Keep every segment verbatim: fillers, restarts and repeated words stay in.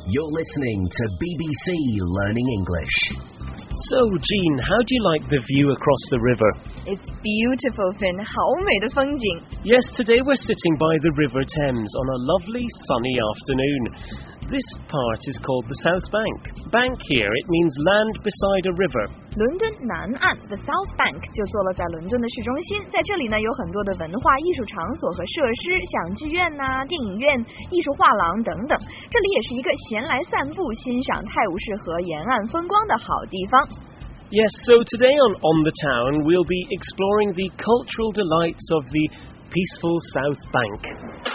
You're listening to B B C Learning English. So, Jean, how do you like the view across the river? It's beautiful, Finn. 好美的风景。 Yes, today we're sitting by the River Thames on a lovely sunny afternoon. This part is called the South Bank. Bank here, it means land beside a river. 伦敦南岸 The South Bank 就坐落在伦敦的市中心，在这里呢有很多的文化艺术场所和设施，像剧院呐、电影院、艺术画廊等等。这里也是一个闲来散步、欣赏泰晤士河沿岸风光的好地方。 Yes, so today on On the Town we'll be exploring the cultural delights of the peaceful South Bank.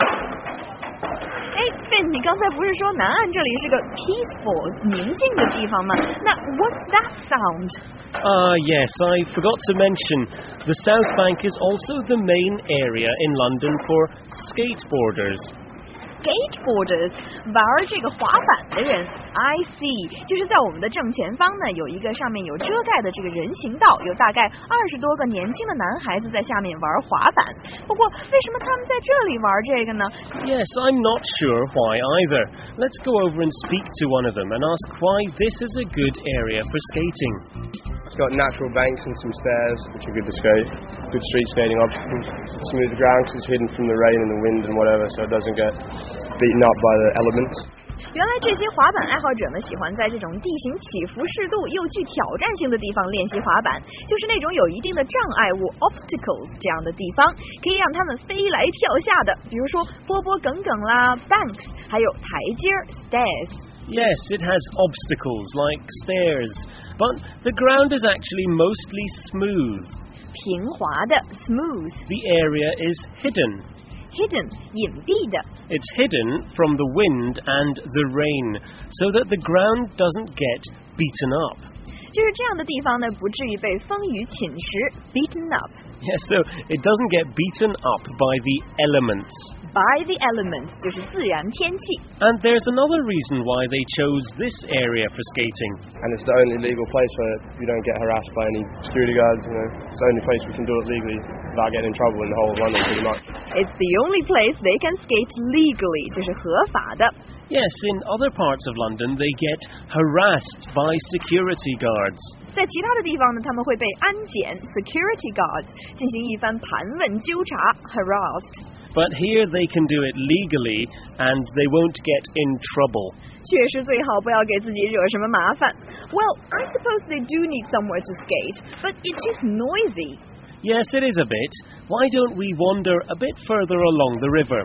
哎 ，Finn， 你刚才不是说南岸这里是个 peaceful 宁静的地方吗？那 what's that sound? Ah, yes, I forgot to mention, the South Bank is also the main area in London for skateboarders. Skateboarders 玩这个滑板的人 I see 就是在我们的正前方呢有一个上面有遮盖的这个人行道，有大概二十多个年轻的男孩子在下面玩滑板。不过为什么他们在这里玩这个呢？ Yes, I'm not sure why either. Let's go over and speak to one of them and ask why this is a good area for skating. It's got natural banks and some stairs, which are good to skate. Good street skating obstacles. Smooth ground because it's hidden from the rain and the wind and whatever, so it doesn't get beaten up by the elements. 原来这些滑板爱好者呢，喜欢在这种地形起伏适度又具挑战性的地方练习滑板，就是那种有一定的障碍物 obstacles 这样的地方，可以让他们飞来跳下的，比如说波波梗梗啦 banks， 还有台阶 stairs。 Yes, it has obstacles like stairs, but the ground is actually mostly smooth. 平滑的 smooth. The area is hidden. Hidden 隐蔽的。 It's hidden from the wind and the rain, so that the ground doesn't get beaten up. 就是这样的地方呢，不至于被风雨侵蚀 beaten up. Yes, so it doesn't get beaten up by the elements. By the elements 就是自然天气。 And there's another reason why they chose this area for skating. And it's the only legal place where you don't get harassed by any security guards, you know. It's the only place we can do it legally without getting in trouble in the whole of London pretty much. It's the only place they can skate legally 这是合法的。 Yes, in other parts of London they get harassed by security guards. 在其他的地方呢，他们会被安检 security guards 进行一番盘问纠察 harassed。 But here they can do it legally and they won't get in trouble. 确实最好不要给自己惹什么麻烦。Well, I suppose they do need somewhere to skate, but it's just noisy. Yes, it is a bit. Why don't we wander a bit further along the river?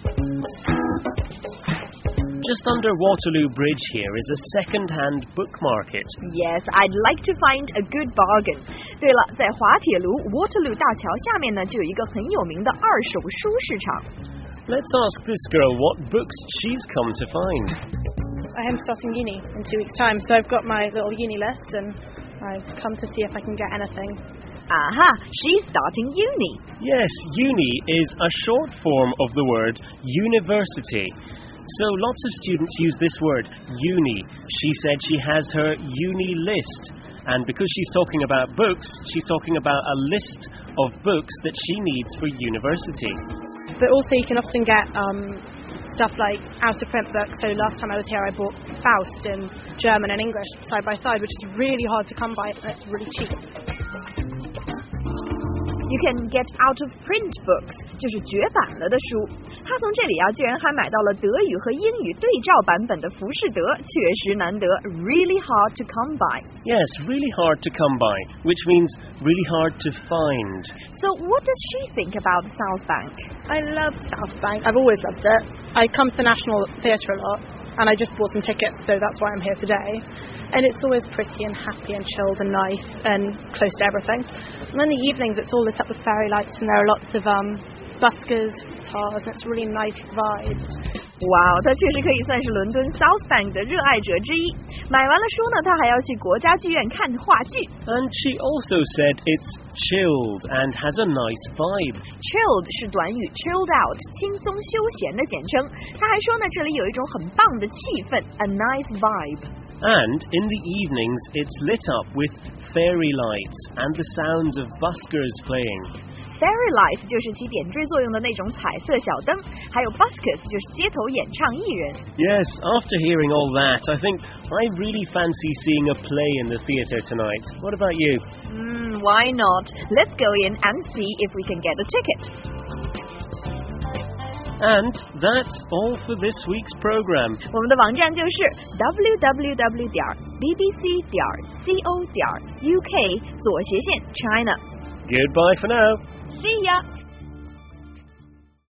Just under Waterloo Bridge here is a second-hand book market. Yes, I'd like to find a good bargain. 对了，在滑铁卢 Waterloo 大桥下面呢，就有一个很有名的二手书市场。 Let's ask this girl what books she's come to find. I am starting uni in two weeks' time, so I've got my little uni list and I've come to see if I can get anything. Aha, she's starting uni. Yes, uni is a short form of the word university. So lots of students use this word, uni. She said she has her uni list. And because she's talking about books, she's talking about a list of books that she needs for university. But also you can often get um, stuff like out-of-print books. So last time I was here I bought Faust in German and English side by side, which is really hard to come by and it's really cheap. You can get out-of-print books 就是绝版了的书。他从这里啊，居然还买到了德语和英语对照版本的浮士德，确实难得 ，really hard to come by. Yes, really hard to come by, which means really hard to find. So what does she think about the South Bank? I love South Bank. I've always loved it. I come to the National Theatre a lot. And I just bought some tickets, so that's why I'm here today. And it's always pretty and happy and chilled and nice and close to everything. And in the evenings, it's all lit up with fairy lights, and there are lots of um, buskers, guitars, and it's a really nice vibe. 哇哦，他确实可以算是伦敦 South Bank 的热爱者之一。买完了书呢，他还要去国家剧院看话剧。 And she also said it's chilled and has a nice vibe. Chilled 是短语 chilled out 轻松休闲的简称。他还说呢，这里有一种很棒的气氛 ，a nice vibe。 And in the evenings, it's lit up with fairy lights and the sounds of buskers playing. Fairy lights 就是起点缀作用的那种彩色小灯，还有 buskers 就是街头演唱艺人。 Yes, after hearing all that, I think I really fancy seeing a play in the theatre tonight. What about you? Mm, why not? Let's go in and see if we can get a ticket. And that's all for this week's program. 我们的网站就是 w w w 点 b b c 点 co 点 u k 左斜线 China. Goodbye for now. See ya!